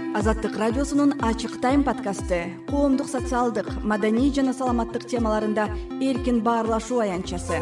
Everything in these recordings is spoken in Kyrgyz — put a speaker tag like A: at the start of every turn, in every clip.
A: Азаттык радиосунун Ачык тайм подкасты коомдук, социалдык, маданий жана саламаттык темаларында эркин баарлашуу аянтчасы.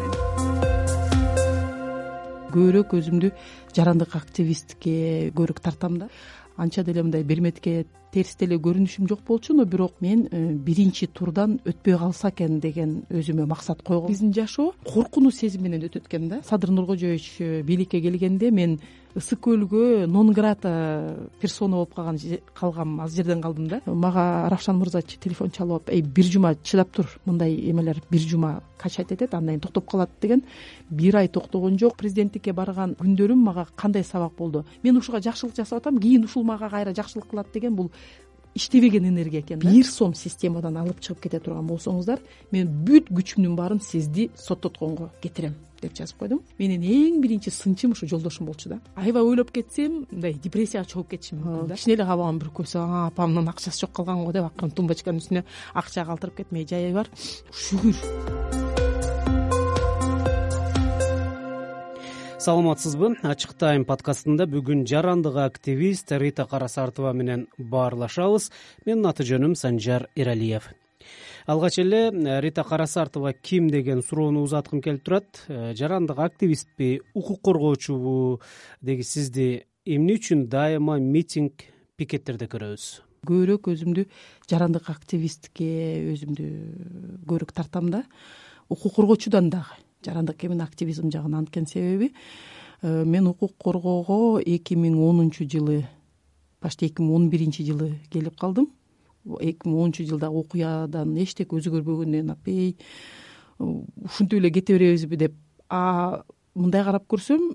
B: Көбүрөөк өзүмдү жарандык активистке көбүрөөк тартам да. Анча деле мындай берметке терс деле көрүнүшүм жок болчу, но бирок мен биринчи турдан өтпөй калса экен деген өзүмө максат койгом. Биздин жашоо коркунуч сезим менен өтөт экен да. Садыр Нуркожоевич бийликке келгенде мен ысык көлгө нон грата персона болуп калгам, аз жерден калдым да. Мага Равшан мырза телефон чалып алып, бир жума чыдап тур, мындай эмелер бир жума качать этет, андан кийин токтоп калат деген. Бир ай токтогон жок. Президенттикке барган күндөрүм мага кандай сабак болду. Мен ушуга жакшылык жасап атам, кийин ушул мага кайра жакшылык кылат деген бул иштебеген энергия экен да. Бир сом системадан алып чыгып кете турган болсоңуздар, мен бүт күчүмдүн баарын сизди соттотконго кетирем деп жазып койдум. Менин эң биринчи сынчым ушу жолдошум болчу да. Аябай ойлоп кетсем, мындай депрессияга чогуп кетишим мүмкүн да. Кичине эле кабагым бүрүп койсо, апамдын акчасы жок калган го деп акырын тумбочканын үстүнө акча калтырып кетмей жайы бар. Шүгүр.
C: Саламатсызбы? Ачык тайм подкастында бүгүн жарандык активист Рита Карасартова менен баарлашабыз. Менин аты жөнүм Санжар Эралиев. Алгач эле Рита Карасартова ким деген суроону узаткым келип турат. Жарандык активистпи, укук коргоочубу деги сизди эмне үчүн дайыма митинг, пикеттерде көрөбүз?
B: Көбүрөөк өзүмдү жарандык активистке көбүрөөк тартам да. Укук коргоочудан дагы жарандык эмне активизм жагынан, анткени себеби мен укук коргоого 2010 жылы, башта 2011 жылы келип калдым. 2010 жылдагы окуядан эчтеке өзгөрбөгөндөн апей ушинтип эле кете беребизби деп. Мындай карап көрсөм,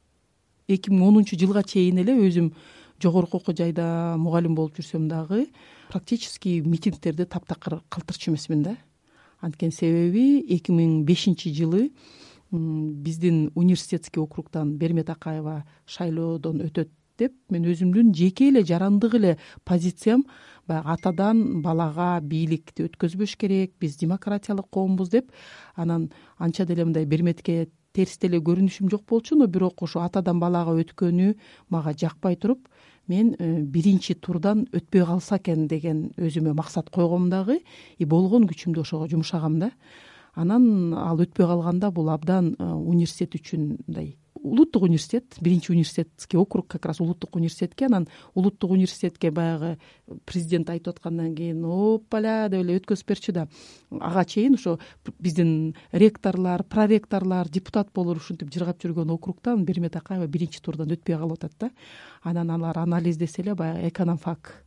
B: 2010 жылга чейин эле өзүм жогорку окуу жайда мугалим болуп жүрсөм дагы практически митингтерди таптакыр калтырчу эмесмин да. Анткени себеби 2005 жылы биздин университетский округдан Бермет Акаева шайлоодон өтөт деп мен өзүмдүн жеке эле жарандык эле позициям, баягы атадан балага бийликти өткөзбөш керек, биз демократиялык коомбуз деп, анан анча деле мындай Берметке терс деле көрүнүшүм жок болчу, но бирок ошо атадан балага өткөнү мага жакпай туруп, мен биринчи турдан өтпөй калса экен деген өзүмө максат койгом дагы, болгон күчүмдү ошого жумшагам да. Анан ал өтпөй калганда бул абдан университет үчүн мындай улуттук университет, биринчи университетский округ как раз улуттук университетке, анан улуттук университетке баягы президент айтып аткандан кийин оппаля деп эле өткөзүп берчү да. Ага чейин ошо биздин ректорлор, проректорлор, депутат болор ушинтип жыргап жүргөн округтан Бермет Акаева биринчи турдан өтпөй калып атат да. Анан алар анализдесе эле баягы экономфак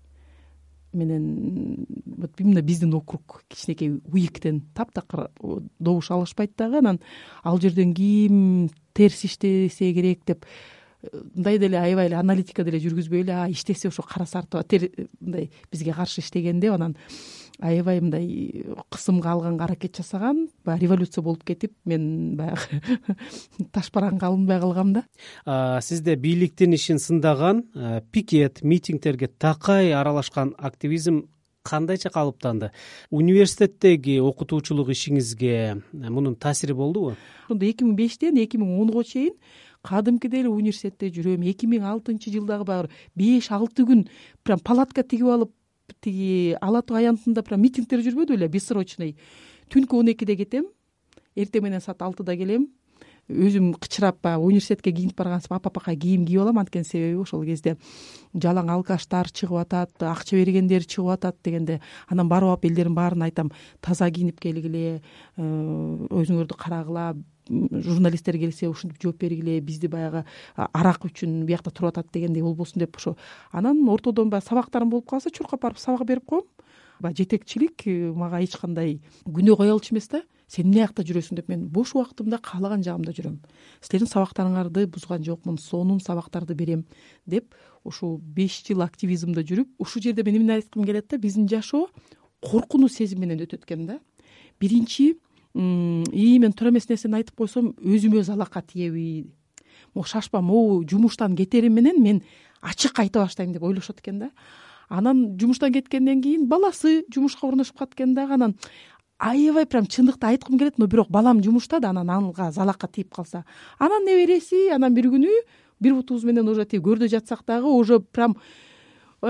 B: менен именно биздин округ кичинекей УИКтен таптакыр добуш алышпайт дагы. Анан ал жерден ким терс иштесе керек деп мындай деле аябай эле аналитика деле жүргүзбөй эле иштесе ошо Карасартова мындай бизге каршы иштеген деп, анан аябай мындай кысымга алганга аракет жасаган, баягы революция болуп кетип, мен баягы ташбаранга алынбай калгам да.
C: Сизде бийликтин ишин сындаган пикет, митингтерге такай аралашкан активизм кандайча калыптанды? Университеттеги окутуучулук ишиңизге мунун таасири болдубу?
B: Ошондо 2005тен 2010го чейин кадимкидей эле университетте жүрөм. 2006 жылдагы баягы 5-6 күн прям палатка тигип алып, тиги Ала Тоо аянтында прям митингтер жүрбөдү беле, бессрочный. Түнкү 12-де кетем, эртең менен саат 6-да келем. Өзүм кычырап баягы университетке кийинип баргансып апа-апака кийим кийип алам, анткени себеби ошол кезде жалаң алкаштар чыгып атат, акча бергендер чыгып атат дегенде, анан барып алып элдердин баарына айтам, таза кийинип келгиле, өзүңөрдү карагыла, журналисттер келсе ушинтип жооп бергиле, бизди баягы арак үчүн биякта туруп атат дегендей болбосун деп ошо. Анан ортодон баягы сабактарым болуп калса чуркап барып сабак берип коем. Баягы жетекчилик мага эч кандай күнөө кое алчу эмес да. Сен эмне жакта жүрөсүң деп, мен бош убактымда каалаган жагымда жүрөм. Силердин сабактарыңарды бузган жокмун, сонун сабактарды берем деп, ушул 5 жыл активизмде жүрүп, ушул жерде мен эмне айткым келет да, биздин жашоо коркунуч сезим менен өтөт экен да. Биринчи, мен туура эмес нерсени айтып койсом, өзүмө залакка тиеби, шашпам, жумуштан кетерим менен мен ачык айта баштайм деп ойлошот экен да. Анан жумуштан кеткенден кийин баласы жумушка орношуп калат экен дагы. Анан аябай прям чындыкты айткым келет, но бирок балам жумушта да, анан анга залакка тийип калса. Анан небереси, анан бир күнү бир бутубуз менен уже тиги көрдө жатсак дагы уже прям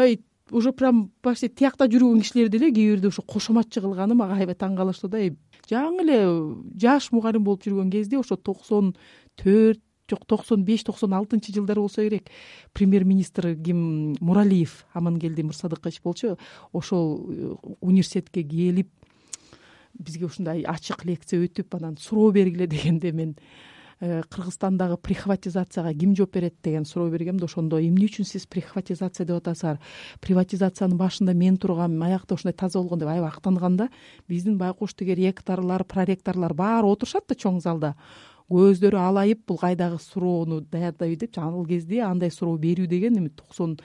B: уже прям почти тиякта жүргөн кишилер деле кээ бирде ошо кошоматчы кылганы мага аябай таң калыштуу да. Жаңы эле жаш мугалим болуп жүргөн кезде ошо 94 жок 95-96 жылдары болсо керек, премьер-министр ким Муралиев, Амангелди Мырсадыкович болчу, ошол университетке келип бизге ушундай ачык лекция өтүп анан суроо бергиле дегенде мен Кыргызстандагы прихватизацияга ким жооп берет деген суроо бергем да, ошондо эмне үчүн сиз прихватизация деп атасыңар, приватизациянын башында мен тургам, аякта ушундай таза болгон деп аябай актанганда, биздин байкуш тиги ректорлор, проректорлор баары отурушат да чоң залда, көздөрү алайып бул кайдагы суроону даярдайбы деп. Ал кезде андай суроо берүү деген эми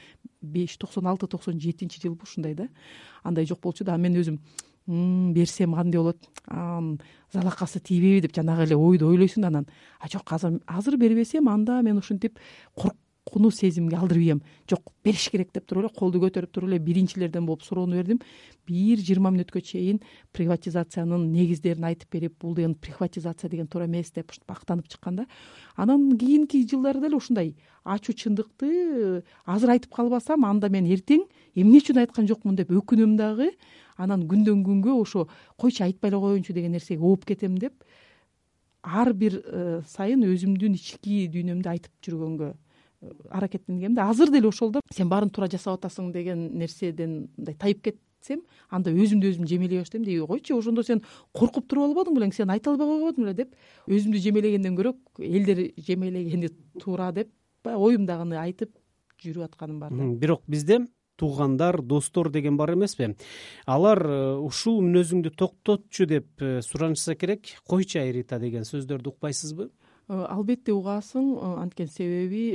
B: 95-96-97 жылбы ушундай да, андай жок болчу да. Мен өзүм берсем кандай болот, залакасы тийбейби деп жанагы эле ойду ойлойсуң да, анан жок азыр бербесем анда мен ушинтип коркунуу сезимге алдырып ийем, жок бериш керек деп туруп эле колду көтөрүп туруп эле биринчилерден болуп суроону бердим. 20 мүнөткө чейин приватизациянын негиздерин айтып берип, бул деген приватизация деген туура эмес деп актанып чыкканда, анан кийинки жылдары деле ушундай ачуу чындыкты азыр айтып калбасам анда мен эртең эмне үчүн айткан жокмун деп өкүнөм дагы. Анан күндөн күнгө ошо койчу айтпай эле коеюнчу деген нерсеге ооп кетем деп ар бир сайын өзүмдүн ички дүйнөмдү айтып жүргөнгө аракеттенгем да. Азыр деле ошол да, сен баарын туура жасап атасың деген нерседен мындай тайып кетсем, анда өзүмдү өзүм жемелей баштайм. Койчу, ошондо сен коркуп туруп албадың белең, сен айта албай койбодуң беле деп, өзүмдү жемелегенден көрө элдер жемелегени туура деп баягы оюмдагыны айтып жүрүп атканым бар да.
C: Бирок бизде туугандар, достор деген бар эмеспи? Алар ушул мүнөзүңдү токтотчу деп суранышса керек, койчу Рита деген сөздөрдү укпайсызбы?
B: Албетте угасың, анткени себеби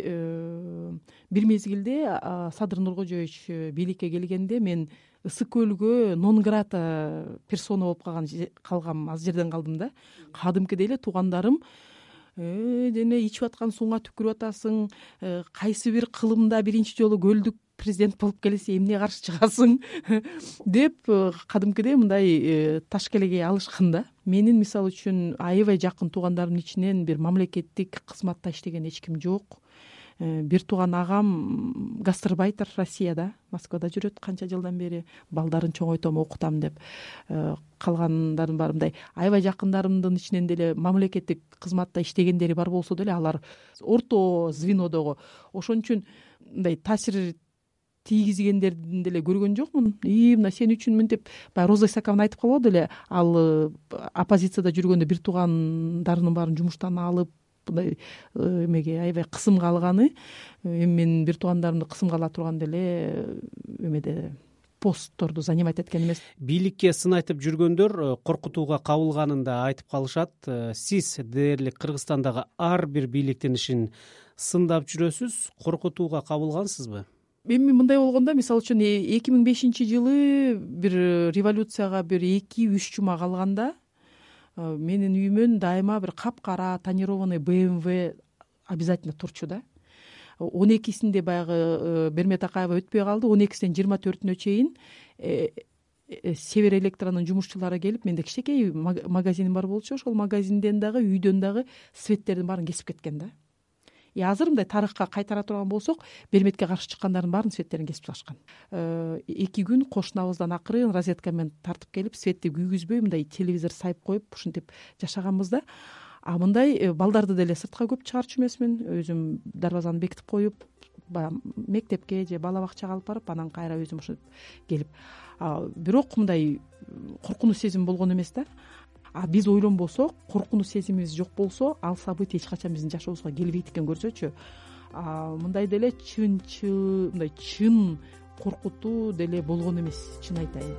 B: бир мезгилде Садыр Нуркожоевич бийликке келгенде мен ысык көлгө нон грата персона болуп калгам, аз жерден калдым да. Кадимкидей эле туугандарым дене ичип аткан сууңа түкүрүп атасың, кайсы бир кылымда биринчи жолу көлдүк президент болуп келсе эмне каршы чыгасың деп кадимкидей мындай таш келегей алышкан да. Менин мисалы үчүн аябай жакын туугандарымдын ичинен бир мамлекеттик кызматта иштеген эч ким жок. Бир тууган агам гастарбайтер Россияда, Москвада жүрөт канча жылдан бери, балдарын чоңойтом, окутам деп. Калгандардын баары мындай аябай жакындарымдын ичинен деле мамлекеттик кызматта иштегендери бар болсо деле алар орто звенодогу. Ошон үчүн мындай таасир тийгизгендердин деле көргөн жокмун. Мына сен үчүн мынтип баягы Роза Исаковна айтып калбады эле, ал оппозицияда жүргөндө бир туугандарынын баарын жумуштан алып мындай эмеге аябай кысымга алганы. Эми мен бир туугандарымды кысымга ала турган деле эмеде постторду занимать эткен эмес.
C: Бийликке сын айтып жүргөндөр коркутууга кабылганын да айтып калышат. Сиз дээрлик Кыргызстандагы ар бир бийликтин ишин сындап жүрөсүз, коркутууга кабылгансызбы?
B: Эми мындай болгондо, мисалы үчүн 2005 жылы бир революцияга бир 2-3 жума калганда менин үйүмөн дайыма бир капкара тонированный BMW обязательно турчу да. 12-синде баягы Бермет Акаева өтпөй калды. 12-синен 24-нө чейин Север Электронун жумушчулары келип, менде кичинекей магазиним бар болчу, ошол магазинден дагы үйдөн дагы светтердин баарын кесип кеткен да. Азыр мындай тарыхка кайтара турган болсок, Берметке каршы чыккандардын баарын светтерин кесип ташкан. 2 күн кошунабыздан акырын розетка менен тартып келип, светти күйгүзбөй мындай телевизор сайып коюп ушинтип жашаганбыз да. Мындай балдарды деле сыртка көп чыгарчу эмесмин. Өзүм дарбазаны бекитип коюп, баягы мектепке же бала бакчага алып барып, анан кайра өзүм ушинтип келип. Бирок мындай коркунуч сезим болгон эмес да. Биз ойлонбосок, коркунуч сезимибиз жок болсо, ал события эч качан биздин жашообузга келбейт экен көрсөчү. Мындай деле мындай чын коркутуу деле болгон эмес, чын айтайын.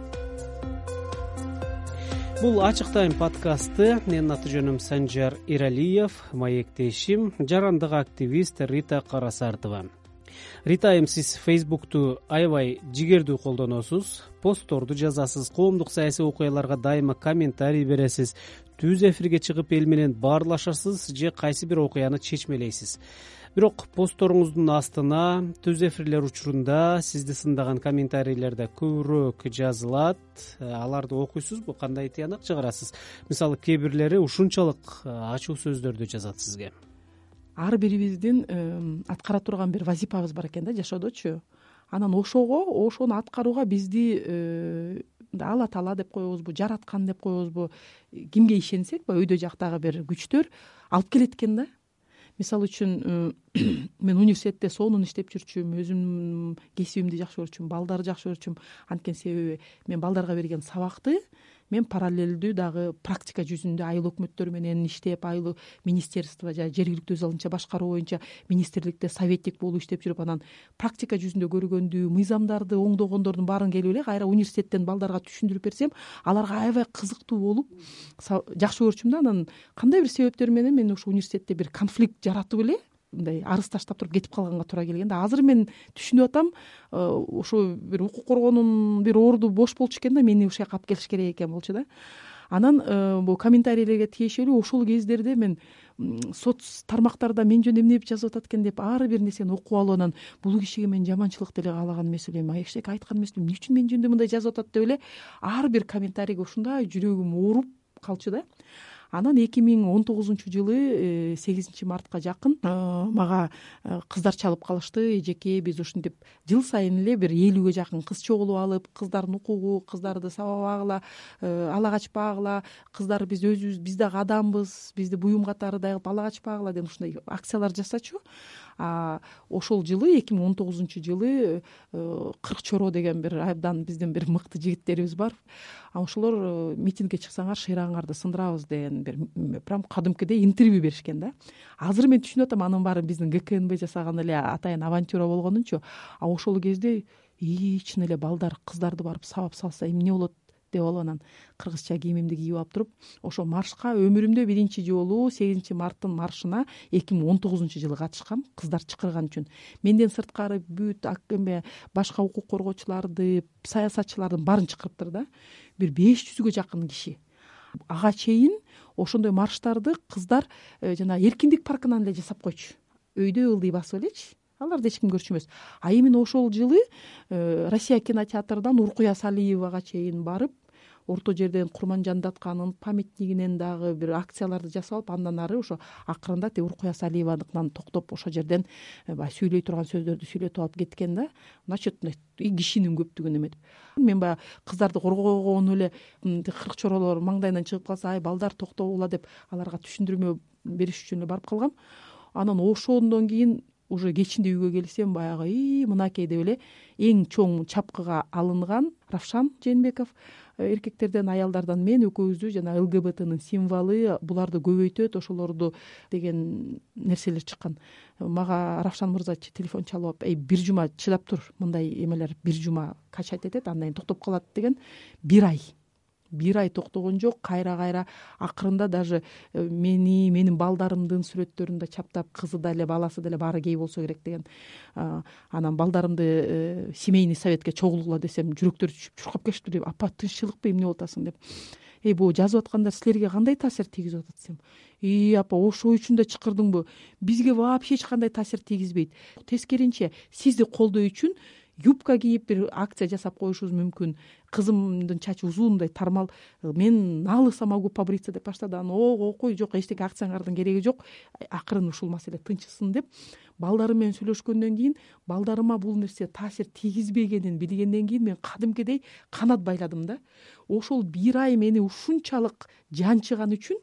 C: Бул Ачык Тайм подкасты. Менин аты жөнүм Санжар Иралиев, маектешим жарандык активист Рита Карасартова. Ритайым, сиз Facebook'ту аябай жигердүү колдоносуз, постторду жазасыз, коомдук саясий окуяларга дайыма комментарий бересиз, түз эфирге чыгып эл менен баарлашасыз же кайсы бир окуяны чечмелейсиз. Бирок постторуңуздун астына түз эфирлер учурунда сизди сындаган комментарийлерде көбүрөөк жазылат. Аларды окуйсузбу, кандай тыянак чыгарасыз? Мисалы, кээ бирлери ушунчалык ачуу сөздөрдү жазат сизге.
B: Ар бирибиздин аткара турган бир вазипабыз бар экен да жашоодочу. анан ошону аткарууга бизди алла таала деп коебузбу, жараткан деп коебузбу, кимге ишенсек өйдө жактагы бир күчтөр алып келет экен да. Мисалы үчүн мен университетте сонун иштеп жүрчүмүн, өзүмдүн кесибимди жакшы көрчүмүн, балдарды жакшы көрчүмүн. Анткени себеби мен балдарга берген сабакты мен параллелдүү дагы практика жүзүндө айыл өкмөттөр менен иштеп, айыл министерство же жергиликтүү өз алдынча башкаруу боюнча министрликте советник болуп иштеп жүрүп, анан практика жүзүндө көргөндү мыйзамдарды оңдогондордун баарын келип эле кайра университеттен балдарга түшүндүрүп берсем, аларга аябай кызыктуу болуп жакшы көрчүм да. Анан кандай бир себептер менен мен ушу университетте бир конфликт жаратып эле мындай арыз таштап туруп кетип калганга туура келген да. Азыр мен түшүнүп атам, ошо бир укук коргоонун бир орду бош болчу экен да, мени ушул жака алып келиш керек экен болчу да. Анан бул комментарийлерге тиешелүү ошол кездерде мен соц тармактарда мен жөнүндө эмне жазып атат экен деп ар бир нерсени окуп алып, анан бул кишиге мен жаманчылык деле каалаган эмес элем, эчтеке айткан эмес элем, эмне үчүн мен жөнүндө мындай жазып атат деп эле ар бир комментарийге ушундай жүрөгүм ооруп калчу да. Анан 2019-жылы 8 мартка жакын мага кыздар чалып калышты. Эжеке, биз ушинтип жыл сайын эле бир 50-ге жакын кыз чогулуп алып, кыздардын укугу, кыздарды сабабагыла, ала качпагыла, кыздар биз өзүбүз, биз дагы адамбыз, бизди буюм катарыдай кылып ала качпагыла деген ушундай акциялар жасачу. Ошол жылы 2019-жылы 40 чоро деген бир абдан биздин бир мыкты жигиттерибиз бар. Ошолор митингге чыксаңар шыйрагыңарды сындырабыз деген бир прям кадимкидей интервью беришкен да. Азыр мен түшүнүп атам, анын баары биздин ГКНБ жасаган эле атайын авантюра болгонунчу. Ошол кезде чын эле балдар, кыздарды барып сабап салса эмне болот деп алып, анан кыргызча кийимимди кийип алып туруп ошо маршка өмүрүмдө биринчи жолу 8 марттын маршына 2019-жылы катышкам, кыздар чакырган үчүн. Менден сырткары бүт башка укук коргоочуларды, саясатчылардын баарын чакырыптыр да. Бир 500-гө жакын киши. Ага чейин ошондой марштарды кыздар жана Эркиндик паркынан эле жасап койчу. Өйдө ылдый басып элечи. Аларды эч ким көрчү эмес. Именно ошол жылы Россия кинотеатрынан Уркуя Салиевага чейин барып, орто жерден Курманжан Датканын памятнигинен дагы бир акцияларды жасап алып, андан ары ошо акырында Уркуя Салиеваныкынан токтоп ошол жерден баягы сүйлөй турган сөздөрдү сүйлөтүп алып кеткен да. Значит, кишинин көптүгүн эметип. Мен баягы кыздарды коргогону эле 40 чоролор маңдайынан чыгып калса, ай балдар токтогула деп аларга түшүндүрмө бериш үчүн эле барып калгам. Анан ошондон кийин уже кечинде үйгө келсем, баягы мынакей деп эле эң чоң чапкыга алынган Равшан Жээнбеков эркектерден, аялдардан мен экөөбүздү жана ЛГБТнын символу, буларды көбөйтөт, ошолорду деген нерселер чыккан. Мага Равшан мырза телефон чалып, бир жума чыдап тур, мындай эмелер бир жума качать этет, андан кийин токтоп калат деген. Бир ай токтогон жок, кайра акырында даже менин балдарымдын сүрөттөрүн да чаптап, кызы да эле, баласы да эле баары гей болсо керек деген. Анан балдарымды семейный советке чогулгула десем, жүрөктөрү түшүп чуркап кетиптир деп, апа тынччылыкпы, эмне болуп атасың деп. Бул жазып аткандар силерге кандай таасир тийгизип атат десем, апа ошол үчүн да чакырдыңбы? Бизге вообще эч кандай таасир тийгизбейт. Тескеринче сизди колдоо үчүн юбка кийип бир акция жасап коюшубуз мүмкүн. Кызымдын чачы узундай тармал, мен на лысо могу побриться деп баштады. Анан окуй, жок, эчтеке акцияңардын кереги жок, акырын ушул маселе тынчысын деп. Балдарым менен сүйлөшкөндөн кийин, балдарыма бул нерсе таасир тийгизбегенин билгенден кийин мен кадимкидей канат байладым да. Ошол бир ай мени ушунчалык жанчыган үчүн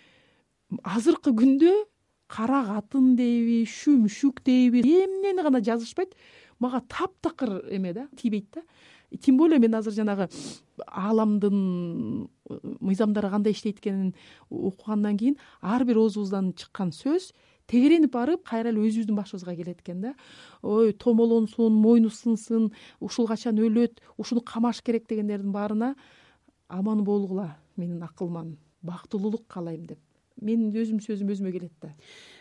B: азыркы күндө кара катын дейби, шүмшүк дейби, эмнени гана жазышпайт, мага таптакыр эме да, тийбейт да. Тем более мен азыр жанагы ааламдын мыйзамдары кандай иштейт экенин окугандан кийин ар бир оозубуздан чыккан сөз тегеренип барып кайра эле өзүбүздүн башыбызга келет экен да. Ой, томолонсун, мойну сынсын, ушул качан өлөт, ушуну камаш керек дегендердин баарына аман болгула менин акылман, бактылуулук каалайм деп менин өзүм сөзүм өзүмө келет да.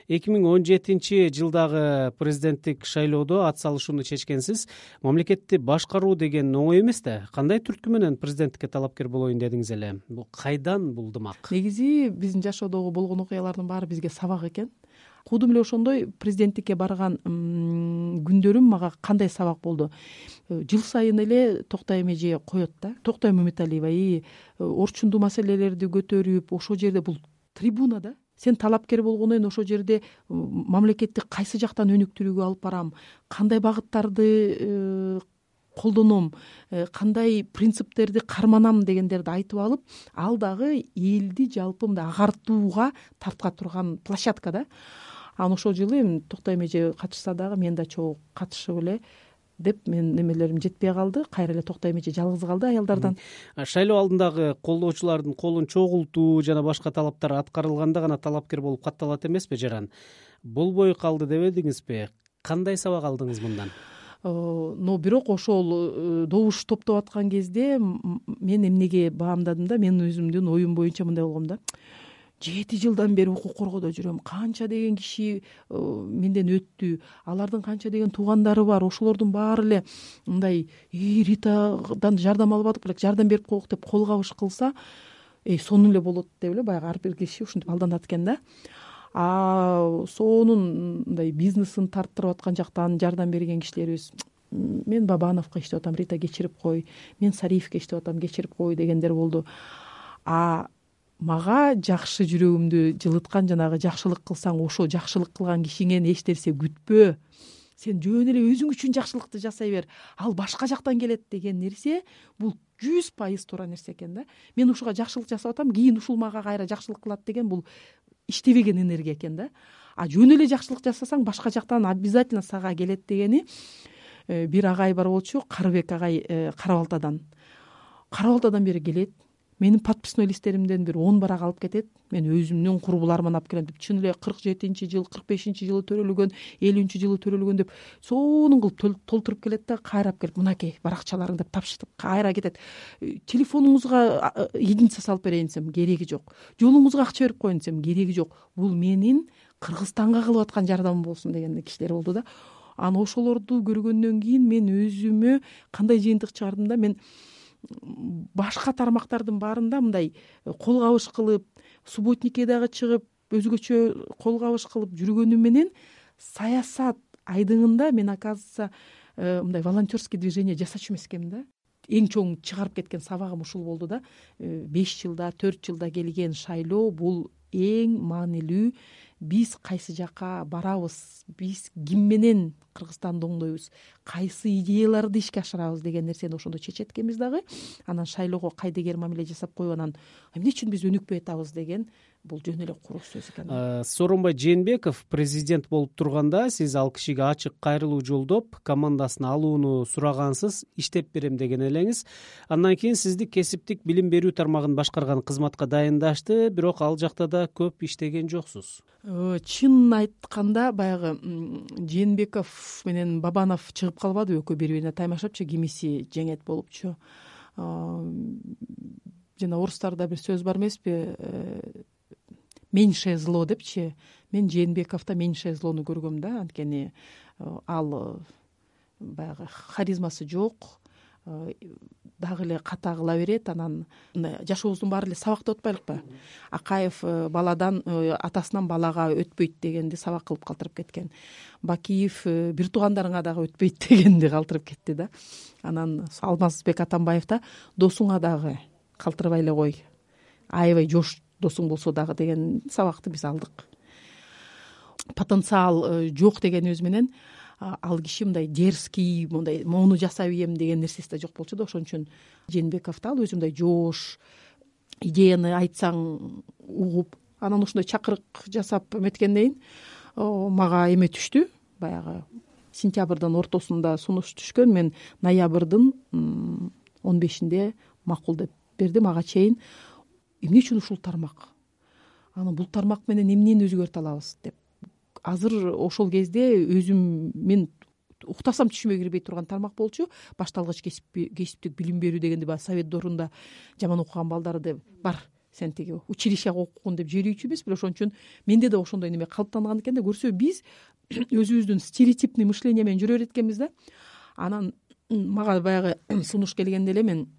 C: 2017-жылдагы президенттик шайлоодо ат салышууну чечкенсиз. Мамлекетти башкаруу деген оңой эмес да. Кандай түрткү менен президенттикке талапкер болоюн дедиңиз эле? Бул кайдан булдумак?
B: Негизи биздин жашоодогу болгон окуялардын баары бизге сабак экен. Кудум эле ошондой президенттикке барган күндөрүм мага кандай сабак болду. Жыл сайын эле Токтай эже коет да. Токтай Мөмөталиева орчундуу маселелерди көтөрүп, ошол жерде бул трибуна да. Сен талапкер болгондон кийин ошол жерде мамлекетти кайсы жактан өнүктүрүүгө алып барам, кандай багыттарды колдоном, кандай принциптерди карманам дегендерди айтып алып, ал дагы элди жалпы мындай агартууга тарта турган площадка да. Анан ошол жылы эми Токтой Эже катышса дагы мен да чогуу катышып эле деп менин немелерим жетпей калды. Кайра эле Токтой Эже жалгыз калды аялдардан.
C: Шайлоо алдындагы колдоочулардын колун чогултуу жана башка талаптар аткарылганда гана талапкер болуп катталат эмеспи Жаран? Болбой калды дебедиңизби? Кандай сабак алдыңыз мындан?
B: Но бирок ошол добуш топтоп аткан кезде мен эмнеге баамдадым да, менин өзүмдүн оюм боюнча мындай болгом да. 7 жылдан бери укук коргоодо жүрөм. Канча деген киши менден өттү. Алардын канча деген туугандары бар. Ошолордун баары эле мындай Ритадан жардам алып атып элек, жардам берип коелук деп кол кабыш кылса, сонун эле болот деп эле баягы ар бир киши ушинтип алданат экен да. Сонун мындай бизнесин тарттырып аткан жактан жардам берген кишилерибиз, мен Бабановго иштеп атам, Рита кечирип кой, мен Сариевге иштеп атам, кечирип кой дегендер болду. Мага жакшы жүрөгүмдү жылыткан, жанагы жакшылык кылсаң, ошо жакшылык кылган кишиңен эч нерсе күтпө, сен жөн эле өзүң үчүн жакшылыкты жасай бер, ал башка жактан келет деген нерсе бул 100% туура нерсе экен да. Мен ушуга жакшылык жасап атам, кийин ушул мага кайра жакшылык кылат деген бул иштебеген энергия экен да. Жөн эле жакшылык жасасаң башка жактан обязательно сага келет дегени бир агай бар болчу, Карыбек агай Кара Балтадан бери келет. Менин подписной листтеримден бир 10 барак алып кетет. Мен өзүмдүн курбуларыман алып келем деп, чын эле 47-жыл, 45-жылы төрөлгөн, 50-жылы төрөлгөн деп сонун кылып толтуруп келет да, кайрап келип мынакей баракчаларың деп тапшыртып кайра кетет. Телефонуңузга единица салып берейин десем, кереги жок. Жолуңузга акча берип коеюн десем, кереги жок. Бул менин Кыргызстанга кылып аткан жардамым болсун деген кишилер болду да. Анан ошолорду көргөндөн кийин мен өзүмө кандай жыйынтык чыгардым да, мен башка тармактардын баарында мындай кол кабыш кылып, субботникке дагы чыгып, өзгөчө кол кабыш кылып жүргөнүм менен саясат айдыңында мен, оказывается, мындай волонтерский движение жасачу эмес экенмин да. Эң чоң чыгарып кеткен сабагым ушул болду да. 5 жылда, 4 жылда келген шайлоо бул эң маанилүү. Биз кайсы жака барабыз, биз ким менен Кыргызстанды оңдойбуз, кайсы идеяларды ишке ашырабыз деген нерсени ошондо чечет экенбиз дагы. Анан шайлоого кайдыгер мамиле жасап коюп, анан эмне үчүн биз өнүкпөй атабыз деген бул жөн эле куру сөз экен.
C: Сооронбай Жээнбеков президент болуп турганда сиз ал кишиге ачык кайрылуу жолдоп, командасына алууну сурагансыз, иштеп берем деген элеңиз. Андан кийин сизди кесиптик билим берүү тармагын башкарган кызматка дайындашты, бирок ал жакта да көп иштеген жоксуз.
B: Чынын айтканда баягы Жээнбеков менен Бабанов чыгып калбады, экөө бири-бирине таймашапчы, кимиси жеңет болупчу. Жана орустарда бир сөз бар эмеспи, меньшее зло депчи. Мен Жээнбековдо меньшее злону көргөм да, анткени ал баягы харизмасы жок, дагы эле ката кыла берет. Анан жашообуздун баары эле сабак деп атпайлыкпы? Акаев баладан, атасынан балага өтпөйт дегенди сабак кылып калтырып кеткен. Бакиев бир туугандарыңа дагы өтпөйт дегенди калтырып кетти да. Анан Алмазбек Атамбаев да досуңа дагы калтырбай эле кой, аябай жош досуң болсо дагы деген сабакты биз алдык. Потенциал жок дегенибиз менен ал киши мындай дерзкий, мындай моуну жасай бейем деген нерсеси да жок болчу да. Ошон үчүн Жээнбеков да ал өзү мындай жош, идеяны айтсаң угуп, анан ушундай чакырык жасап эметкенден кийин мага эме түштү. Баягы сентябрдын ортосунда сунуш түшкөн. Мен ноябрдын 15-inde макул деп бердим. Ага чейин эмне үчүн ушул тармак? Анан бул тармак менен эмнени өзгөртө алабыз деп. Азыр ошол кезде өзүм мен уктасам түшүмө кирбей турган тармак болчу. Башталгыч кесиптик билим берүү дегенди баягы совет доорунда жаман окуган балдарды бар, сен тиги училищага окугун деп жиберүүчү эмеспи. Ошон үчүн менде да ошондой неме калыптанган экен да. Көрсө биз өзүбүздүн стереотипный мышление менен жүрө берет экенбиз да. Анан мага баягы сунуш келгенде эле мен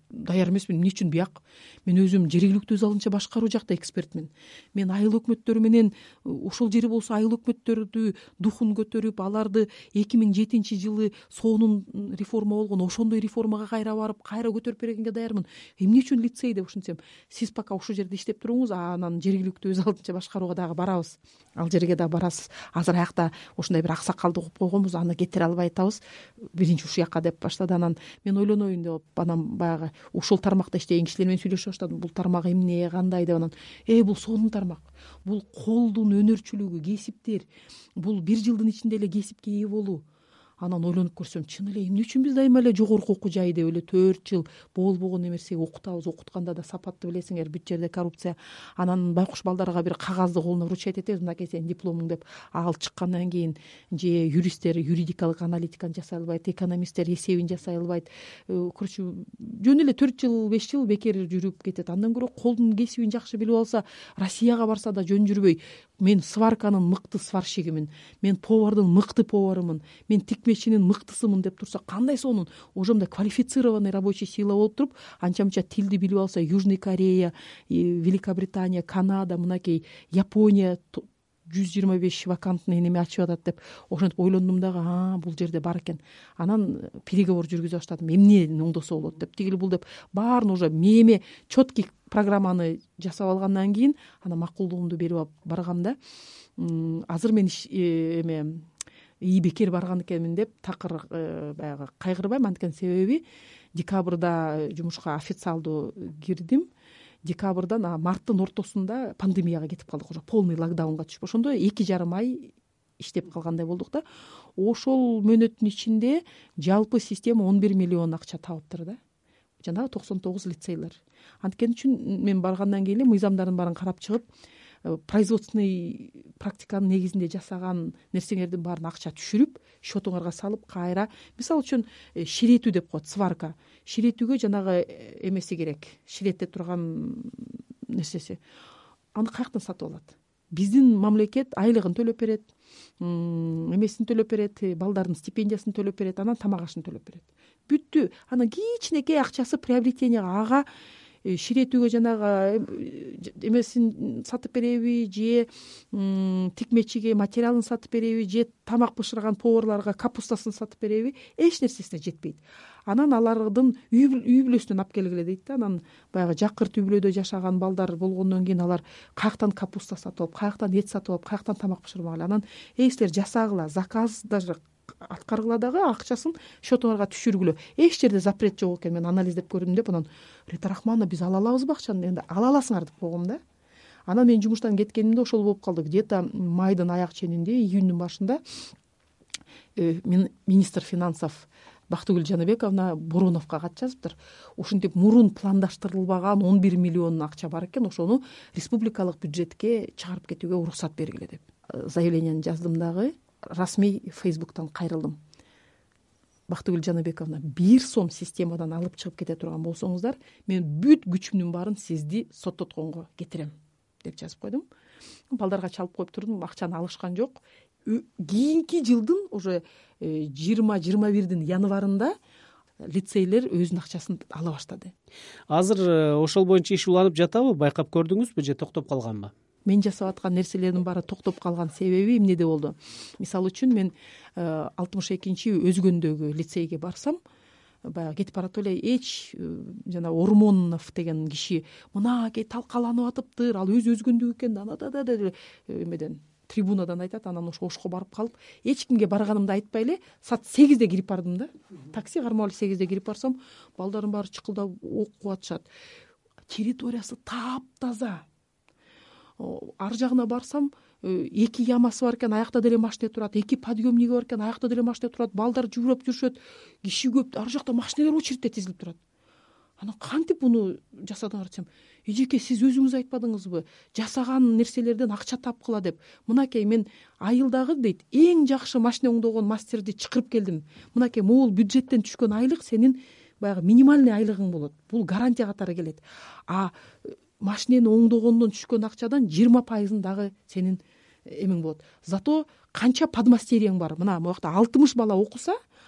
B: даяр эмесмин. Эмне үчүн бияк? Мен өзүм жергиликтүү өз алдынча башкаруу жакта экспертмин. Мен айыл өкмөттөрү менен ошол жери болсо айыл өкмөттөрдү духун көтөрүп, аларды 2007-жылы соонун реформа болгон ошондой реформага кайра барып, кайра көтөрүп бергенге даярмын. Эмне үчүн лицей деп ушинтсем, сиз пока ушул жерде иштеп туруңуз, анан жергиликтүү өз алдынча башкарууга дагы барабыз. Ал жерге дагы барасыз. Азыр аякта ушундай бир аксакалды угуп койгонбуз, аны кетире албай атабыз. Биринчи ушул жака деп баштады. Анан мен ойлоноюн деп анан баягы ушул тармакта иштеген кишилер менен сүйлөшө баштадым. Бул тармак эмне, кандай деп. Анан бул сонун тармак. Бул колдун өнөрчүлүгү, кесиптер. Бул бир жылдын ичинде эле кесипке ээ болуу. Анан ойлонуп көрсөм, чын эле эмне үчүн биз дайыма эле жогорку окуу жай деп эле 4 жыл болбогон нерсеге окутабыз. Окутканда да сапаттуу билесиңер, бүт жерде коррупция. Анан байкуш балдарга бир кагазды колуна вручать этебиз, мынакей сенин дипломуң деп. Ал чыккандан кийин же юристтер юридикалык аналитиканы жасай албайт, экономисттер эсебин жасай албайт. Короче, жөн эле 4 жыл 5 жыл бекер жүрүп кетет. Андан көрө колдун кесибин жакшы билип алса, Россияга барса да жөн жүрбөй. Мен сварканын мыкты сварщигимин, мен повардын мыкты поварымын, мен тикмечинин мыктысымын деп турса, кандай сонун ошондой квалифицированный рабочий сила болуп туруп, анча-мынча тилди билип алса, Южный Корея, Великобритания, Канада, мынакей Япония 125 вакантный неме ачып атат деп ошентип ойлондум дагы, бул жерде бар экен. Анан переговор жүргүзө баштадым. Эмне оңдосо болот деп, тигил бул деп баарын уже меме четкий программаны жасап алгандан кийин анан макулдугумду берип алып баргам да. Азыр мен бекер барган экенмин деп такыр баягы кайгырбайм. Анткени себеби декабрда жумушка официалдуу кирдим. Декабрдан марттын ортосунда пандемияга кетип калдык, уже полный локдаунга түшүп. Ошондо 2,5 ай иштеп калгандай болдук да. Ошол мөөнөттүн ичинде жалпы система 11 миллион акча табыптыр да. Жанагы 99 лицейлер. Анткени үчүн мен баргандан кийин эле мыйзамдардын баарын карап чыгып, производственный практиканын негизинде жасаган нерсеңердин баарын акча түшүрүп, счетуңарга салып, кайра, мисалы үчүн ширетүү деп коет, сварка. Ширетүүгө жанагы эмеси керек, ширетте турган нерсеси. Аны каяктан сатып алат? Биздин мамлекет айлыгын төлөп берет, эмесин төлөп берет, балдардын стипендиясын төлөп берет, анан тамак ашын төлөп берет. Бүттү. Анан кичинекей акчасы приобретенияга, ага ширетүүгө жанагы эмесин сатып береби, же тикмечиге материалын сатып береби, же тамак бышырган поварларга капустасын сатып береби, эч нерсесине жетпейт. Анан алардын үй бүлөсүнөн алып келгиле дейт да. Анан баягы жакырт үй бүлөдө жашаган балдар болгондон кийин алар каяктан капуста сатып алып, каяктан эт сатып алып, каяктан тамак бышырмагыла. Анан силер жасагыла, заказ даже аткаргыла дагы акчасын счетуңарга түшүргүлө. Эч жерде запрет жок экен. Мен анализдеп көрдүм деп, анан Рита Рахмановна, биз ала алабызбы акчаны? Энди ала аласыңар деп койгом да. Анан мен жумуштан кеткенимде ошол болуп калды. Где-то майдын аяк ченинде, июньдун башында министр финансов Бактыгүл Жаныбековна Бороновго кат жазыптыр. Ушинтип мурун пландаштырылбаган 11 миллион акча бар экен, ошону республикалык бюджетке чыгарып кетүүгө уруксат бергиле деп заявлениени жаздым дагы. Расмий Фейсбуктан кайрылдым. Бактыгүл Жаныбековна, 1 сом системадан алып чыгып кете турган болсоңуздар, мен бүт күчүмдүн баарын сизди соттотконго кетирем деп жазып койдум. Балдарга чалып коюп турдум, акчаны алышкан жок. Кийинки жылдын уже 20-21 январында лицейлер өзүнүн акчасын ала баштады.
C: Азыр ошол боюнча иш уланып жатабы, байкап көрдүңүзбү же токтоп калганбы?
B: Мен жасап аткан нерселердин баары токтоп калган себеби эмнеде болду? Мисалы үчүн мен 62-чи Өзгөндөгү лицейге барсам, баягы кетип баратып эле эч жана Ормонов деген киши мынакей талкаланып атыптыр, ал Өзгөндүк экен да, анада эмеден трибунадан айтат. Анан ошко барып калып, эч кимге барганымды айтпай эле саат 8-де кирип бардым да. Такси кармап эле 8-де кирип барсам, балдардын баары чыкылдап окуп атышат. Территориясы таптаза. Ар жагына барсам, 2 ямасы бар экен, аякта деле машина турат, 2 подъемниги бар экен, аякта деле машина турат, балдар жүгүрүп жүрүшөт, киши көп, ар жакта машиналар очередте тизилип турат. Анан кантип буну жасадыңар десем, эжеке, сиз өзүңүз айтпадыңызбы, жасаган нерселерден акча тапкыла деп. Мынакей мен айылдагы дейт, эң жакшы машина оңдогон мастерди чакырып келдим. Мынакей могул бюджеттен түшкөн айлык сенин баягы минимальный айлыгың болот. Бул гарантия катары келет. Машинени оңдогондон түшкөн акчадан 20% дагы сенин эмең болот. Зато канча подмастерияң бар. Мына бул жакта 60 бала окуса,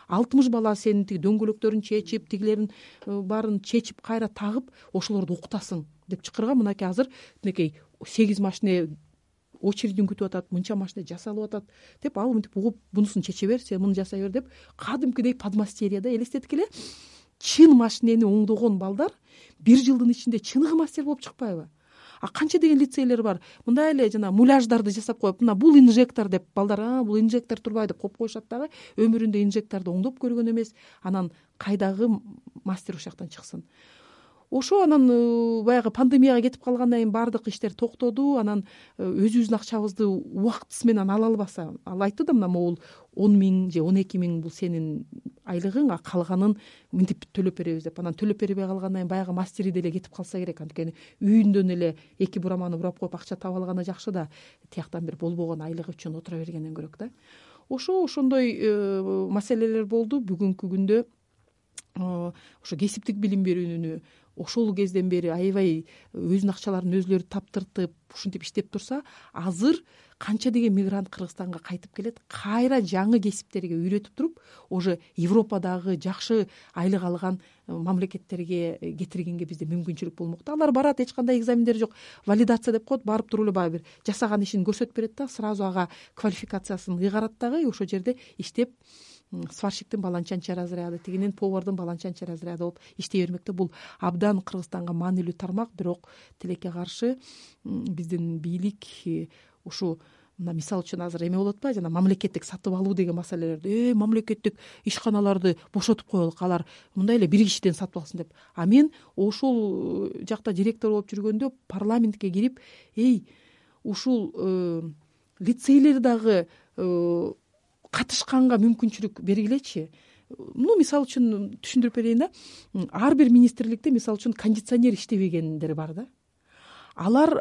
B: 60 бала сенин тиги дөңгөлөктөрүн чечип, тигилерин баарын чечип кайра тагып ошолорду окутасың деп чакырган. Мынакей азыр мынакей 8 машине очередин күтүп атат, мынча машине жасалып атат деп, ал мынтип угуп бунусун чече бер, сен муну жасай бер деп кадимкидей подмастерьеда элестетик эле. Чын машинени оңдогон балдар 1 жылдын ичинде чыныгы мастер болуп чыкпайбы? А канча деген лицейлер бар, мындай эле жана муляждарды жасап коюп, мына бул инжектор деп балдар, бул инжектор турбайт деп коюп коюшат дагы, өмүрүндө инжекторду оңдоп көргөн эмес. Анан кайдагы мастер ушул жактан чыксын? Ошо анан баягы пандемияга кетип калгандан кийин баардык иштер токтоду. Анан өзүбүздүн акчабызды убактысы менен ала албаса, ал айтты да, мына могул 10 000 же 12 000 бул сенин айлыгың, а калганын мынтип төлөп беребиз деп. Анан төлөп бербей калгандан кийин баягы мастери деле кетип калса керек. Анткени үйүндөн эле 2 бураманы бурап коюп акча таап алганы жакшы да, тияктан бир болбогон айлык үчүн отура бергенден көрөк да. Ошондой маселелер болду. Бүгүнкү күндө ошо кесиптик билим берүүнү ошол кезден бери аябай өзүнүн акчаларын өзүлөрү таптыртып ушинтип иштеп турса, азыр канча деген мигрант Кыргызстанга кайтып келет, кайра жаңы кесиптерге үйрөтүп туруп, уже Европадагы жакшы айлык алган мамлекеттерге кетиргенге бизде мүмкүнчүлүк болмокта. Алар барат, эч кандай экзамендер жок, валидация деп коет, барып туруп эле баягы бир жасаган ишин көрсөтүп берет да, сразу ага квалификациясын ыйгарат дагы, ошол жерде иштеп сварщиктин баланчанчы разряды, тигинин повардын баланчанчы разряды болуп иштей бермекте. Бул абдан Кыргызстанга маанилүү тармак, бирок тилекке каршы биздин бийлик ушу мына мисалы үчүн азыр эме болуп атпайбы, жана мамлекеттик сатып алуу деген маселелерди, мамлекеттик ишканаларды бошотуп коелук, алар мындай эле бир кишиден сатып алсын деп. А мен ошол жакта директор болуп жүргөндө парламентке кирип, ушул лицейлер дагы катышканга мүмкүнчүлүк бергилечи. Мисалы үчүн түшүндүрүп берейин да. Ар бир министрликте мисалы үчүн кондиционер иштебегендер бар да. Алар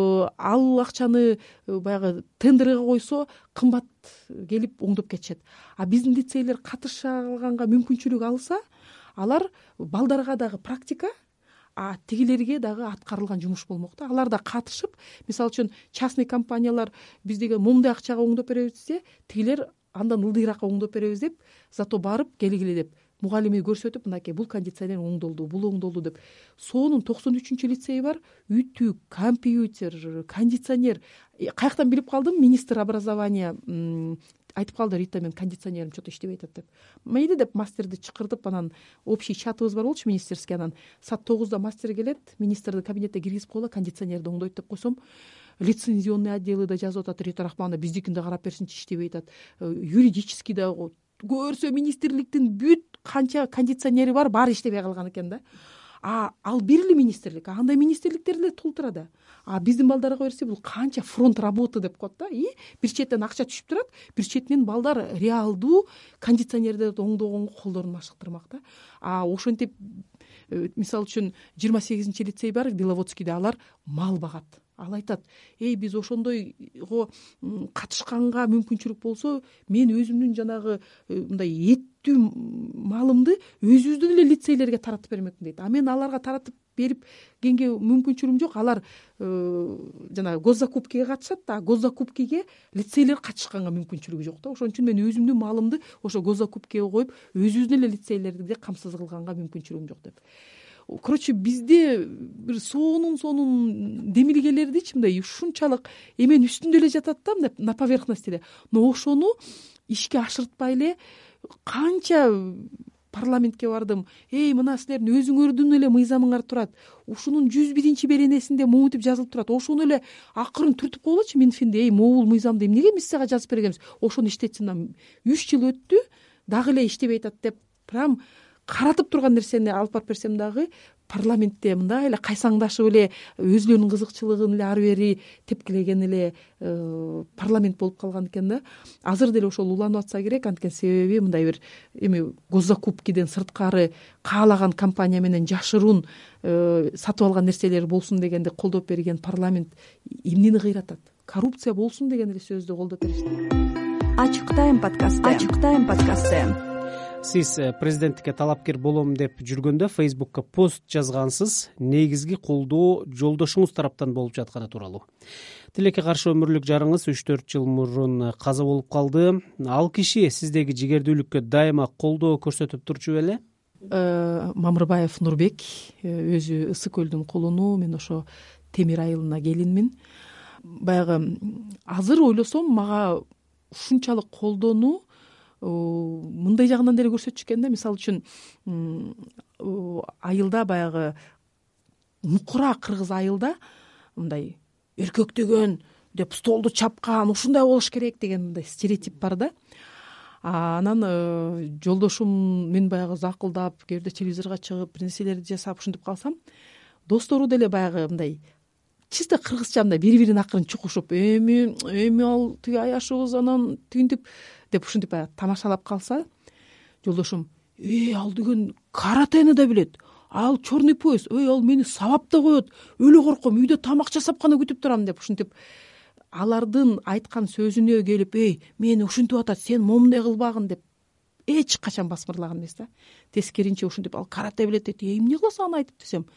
B: ал акчаны баягы тендерге койсо кымбат келип оңдоп кетишет. А биздин лицейлер катыша алганга мүмкүнчүлүк алса, алар балдарга дагы практика, а тигилерге дагы аткарылган жумуш болмок да. Алар да катышып, мисалы үчүн частный компаниялар биздеги момундай акчага оңдоп беребиз десе, тигилер андан ылдыйракка оңдоп беребиз деп, зато барып келгиле деп мугалими көрсөтүп, мынакей бул кондиционер оңдолду, бул оңдолду деп. Сонун 93 лицей бар, ütү, компьютер, кондиционер. Каяктан билип калдым? Министр образования айтып калды, Рита, мен кондиционерим чото иштебей атат деп. Мейли деп мастерди чакыртып, анан общий чатыбыз бар болчу министерский, анан саат 9-да мастер келет, министрдин кабинетине киргизип коела, кондиционерди оңдойт деп койсом, лицензионный отделы да жазып атат, Рита Рахмановна биздикин да карап берсинчи, иштебей атат. Юридический да көрсө министрликтин бүт канча кондиционери бар, баары иштебей калган экен да. Ал бир эле министрлик, андай министрликтер эле толтура да. Биздин балдарга берсе, бул канча фронт работы деп коет да. Бир четен акча түшүп турат, бир четинен балдар реалдуу кондиционерди оңдогонго колдорун машыктырмак да. Ошентип, мисалы үчүн 28 лицей бар Беловодскийде, алар мал багат. Ал айтат, биз ошондойго катышканга мүмкүнчүлүк болсо, мен өзүмдүн жанагы мындай эттүү малымды өзүбүздүн эле лицейлерге таратып бермекмин дейт. Мен аларга таратып берип кенге мүмкүнчүлүгүм жок. Алар жанагы госзакупкиге катышат да, госзакупкиге лицейлер катышканга мүмкүнчүлүгү жок да. Ошон үчүн мен өзүмдүн малымды ошо госзакупкиге коюп, өзүбүздүн эле лицейлерди камсыз кылганга мүмкүнчүлүгүм жок деп. Короче, бизде бир сонун демилгелердичи мындай ушунчалык эмени үстүндө эле жатат да, мындай на поверхности эле. Но ошону ишке ашыртпай эле канча парламентке бардым. Мына силердин өзүңөрдүн эле мыйзамыңар турат. Ушунун 101 беренесинде момунтип жазылып турат. Ошону эле акырын түртүп коелучу Минфинде. Могул мыйзамды эмнеге биз сага жазып бергенбиз? Ошону иштетсин. 3 жыл өттү, дагы эле иштебей атат деп, прям каратып турган нерсени алып барып берсем дагы, парламентте мындай эле кайсаңдашып эле өзүлөрүнүн кызыкчылыгын эле ары бери тепкилеген эле парламент болуп калган экен да. Азыр деле ошол уланып атса керек, анткени себеби мындай бир госзакупкиден сырткары каалаган компания менен жашыруун сатып алган нерселер болсун дегенди колдоп берген парламент эмнени кыйратат? Коррупция болсун деген эле сөздү колдоп беришти.
A: Ачык тайм подкасты.
C: сиз президенттикке талапкер болом деп жүргөндө фейсбукка пост жазгансыз, негизги колдоо жолдошуңуз тараптан болуп жатканы тууралуу. Тилекке каршы өмүрлүк жарыңыз 3-4 жыл мурун каза болуп калды. Ал киши сиздеги жигердүүлүккө дайыма колдоо көрсөтүп турчу беле?
B: Мамырбаев Нурбек өзү Ысык көлдүн кулуну, мен ошо Темир айылына келинмин. Баягы азыр ойлосом мага ушунчалык колдоону мындай жагынан деле көрсөтчү экен да. Мисалы үчүн айылда баягы нукура кыргыз айылда мындай эркектеген деп столду чапкан, ушундай болуш керек деген мындай стереотип бар да. Анан жолдошум мен баягы закылдап, кээ бирде телевизорго чыгып, бир нерселерди жасап ушинтип калсам, достору деле баягы мындай чисто кыргызча мындай бири-биринин акырын чукушуп, эми ал тиги аяшыбыз анан тигинтип деп ушинтип баягы тамашалап калса, жолдошум ал деген каратени да билет, ал черный пояс, ал мени сабап да коет, өлө корком, үйдө тамак жасап гана күтүп турам деп ушинтип алардын айткан сөзүнө келип, мени ушинтип атат, сен момундай кылбагын деп эч качан басмырлаган эмес да. Тескеринче ушинтип ал карате билет дейт, эмне кыласың аны айтып десем,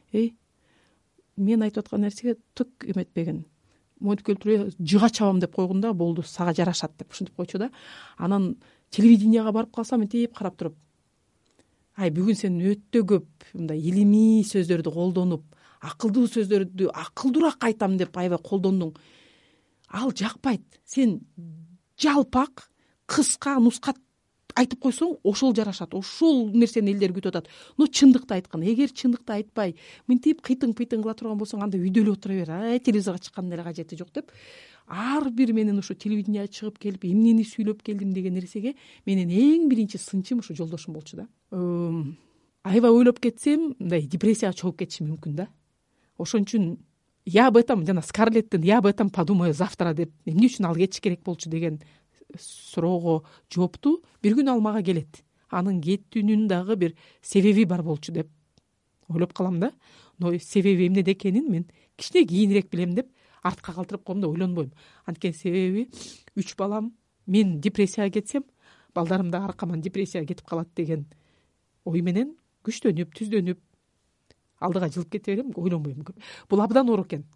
B: мен айтып аткан нерсеге түк эметпеген. Монтип келип туруп жыга чабам деп койгун да, болду, сага жарашат деп ушинтип койчу да. Анан телевиденияга барып калсам, мынтип карап туруп, бүгүн сен өтө көп мындай илимий сөздөрдү колдонуп, акылдуу сөздөрдү акылдуураак айтам деп аябай колдондуң. Ал жакпайт. Сен жалпак, кыска, нускат айтып койсоң, ошол жарашат. Ошол нерсени элдер күтүп атат. Но чындыкты айткан. Эгер чындыкты айтпай, мынтип кыйтың-пыйтың кыла турган болсоң, анда үйдө эле отура бер. Телевизорго чыккандын эле кажети жок деп. Ар бир менин ушу телевиденияга чыгып келип, эмнени сүйлөп келдим деген нерсеге менин эң биринчи сынчым ушу жолдошум болчу да. Аябай ойлоп кетсем, мындай депрессияга чогуп кетишим мүмкүн да. Ошон үчүн я об этом, жана Скарлеттин я об этом подумаю завтра деп, эмне үчүн ал кетиш керек болчу деген суроого жоопту бир күн ал мага келет. Анын кетүүнүн дагы бир себеби бар болчу деп ойлоп калам да. Но себеби эмнеде экенин мен кичине кийинирээк билем деп артка калтырып коем да, ойлонбойм. Анткени себеби 3 балам, мен депрессияга кетсем, балдарым да аркаман депрессияга кетип калат деген ой менен күчтөнүп, түздөнүп алдыга жылып кете берем, ойлонбойм. Бул абдан оор экен.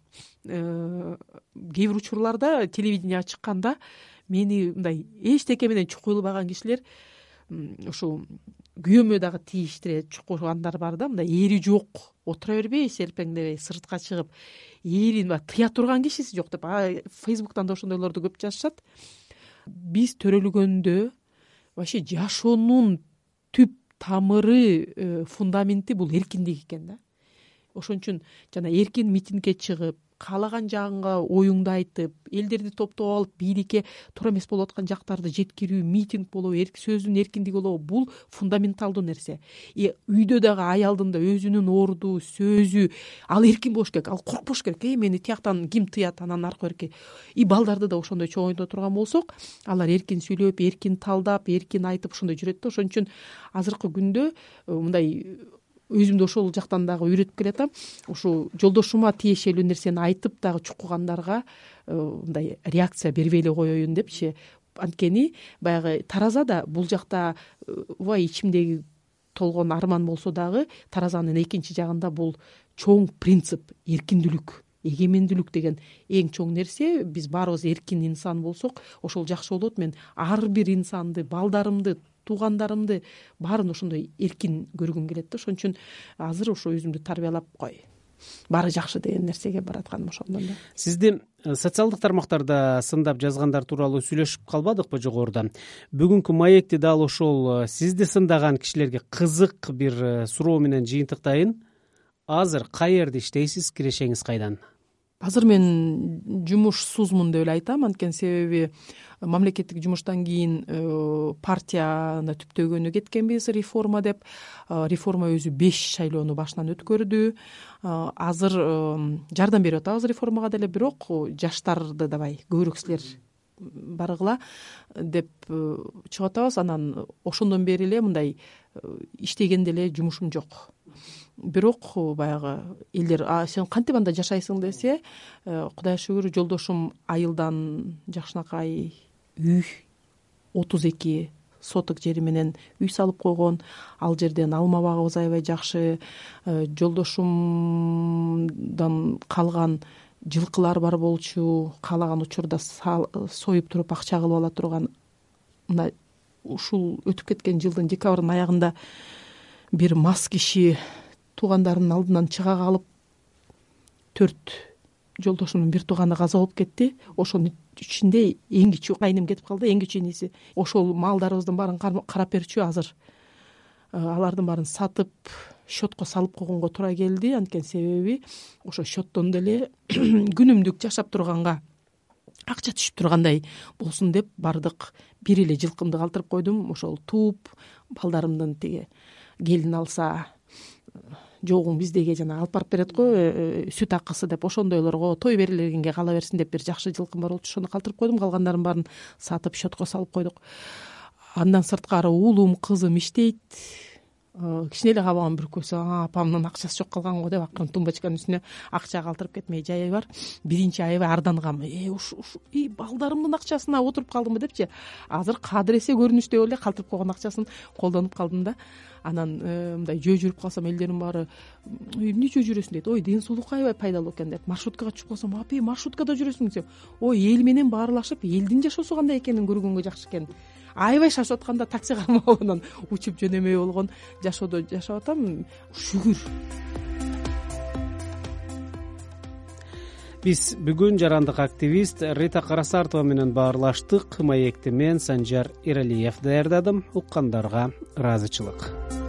B: Кээ бир учурларда телевиденияга чыкканда мени мындай эчтеке менен чукулбаган кишилер ушу күйөөмө дагы тийиштире чукугандар бар да. Мындай эри жок, отура бербей, серпеңдебей, сыртка чыгып, эрин тыя турган кишиси жок деп. Фейсбуктан да ошондойлорду көп жазышат. Биз төрөлгөндө вообще жашоонун түп тамыры, фундаменти бул эркиндик экен да. Ошон үчүн жана эркин митингге чыгып, каалаган жагыңа оюңду айтып, элдерди топтоп алып, бийликке туура эмес болуп аткан жактарды жеткирүү, митинг болобу, сөздүн эркиндиги болобу, бул фундаменталдуу нерсе. Үйдө дагы аялдын да өзүнүн орду, сөзү, ал эркин болуш керек, ал коркпош керек. Мени тияктан ким тыят, анан аркы берки. Балдарды да ошондой чоңойто турган болсок, алар эркин сүйлөп, эркин талдап, эркин айтып ошондой жүрөт да. Ошон үчүн азыркы күндө мындай өзүмдү ошол жактан дагы үйрөтүп келатам. Ушу жолдошума тиешелүү нерсени айтып дагы чукугандарга мындай реакция бербей эле коеюн депчи. Анткени баягы таразада бул жакта ичимдеги толгон арман болсо дагы, таразанын экинчи жагында бул чоң принцип эркиндүүлүк, эгемендүүлүк деген эң чоң нерсе. Биз баарыбыз эркин инсан болсок, ошол жакшы болот. Мен ар бир инсанды, балдарымды, туугандарымды баарын ошондой эркин көргүм келет да. Ошон үчүн азыр ошо өзүмдү тарбиялап баары жакшы деген нерсеге баратканым ошондон да.
C: Сизди социалдык тармактарда сындап жазгандар тууралуу сүйлөшүп калбадыкпы жогоруда? Бүгүнкү маекти дал ошол сизди сындаган кишилерге кызык бир суроо менен жыйынтыктайын. Азыр каерде иштейсиз, кирешеңиз кайдан?
B: Азыр мен жумушсузмун деп эле айтам. Анткени себеби мамлекеттик жумуштан кийин партияны түптөгөнү кеткенбиз, реформа деп. Реформа өзү 5 шайлоону башынан өткөрдү. Азыр жардам берип атабыз реформага деле, бирок жаштарды давай көбүрөөк силер баргыла деп чыгып атабыз. Анан ошондон бери эле мындай иштеген деле жумушум жок. Бирок баягы элдер сен кантип анда жашайсың десе, Кудайга шүгүр, жолдошум айылдан жакшынакай үй, 32 соток жери менен үй салып койгон. Ал жерден алма багыбыз аябай жакшы. Жолдошумдан калган жылкылар бар болчу. Каалаган учурда союп туруп акча кылып ала турган. Мына ушул өтүп кеткен жылдын декабрдын аягында бир мас киши туугандарынын алдынан чыга калып 4 жолдошумдун бир тууганы каза болуп кетти. Ошонун ичинде эң кичүү кайным кетип калды, эң кичүү иниси. Ошол малдарыбыздын баарын карап берчү азыр. Алардын баарын сатып счетко салып койгонго туура келди. Анткени себеби ошо счеттон деле күнүмдүк жашап турганга акча түшүп тургандай болсун деп бардык. Бир эле жылкымды калтырып койдум. Ошол тууп балдарымдын тиги келин алса жогун биздеге жана алып барып берет го сүт акысы деп, ошондойлорго той берилгенге кала берсин деп бир жакшы жылкым бар болчу. Ошону калтырып койдум. Калгандарын баарын сатып счетко салып койдук. Андан сырткары уулум, кызым иштейт. Кичине эле кабагым бүркөсө апамдын акчасы жок калган го деп акырын тумбочканын үстүнө акча калтырып кетмей жайы бар. Биринчи аябай ардангам. Балдарымдын акчасына отуруп калдымбы депчи. Азыр кадыресе көрүнүштүү эле калтырып койгон акчасын колдонуп калдым да. Анан мындай жөө жүрүп калсам элдердин баары эмне жөө жүрөсүң дейт. Ой, ден соолукка аябай пайдалуу экен деп. Маршруткага түшүп калсам, апи маршруткада жүрөсүң десем, ой, эл менен баарлашып, элдин жашоосу кандай экенин көргөнгө жакшы экен. Аябай шашып атканда такси кармабынан учуп жөнөмөй болгон жашоодо жашап атам. Шүгүр.
C: Биз бүгүн жарандык активист Рита Карасартова менен баарлаштык. Маекти мен Санжар Иралиев даярдадым. Уккандарга ыраазычылык.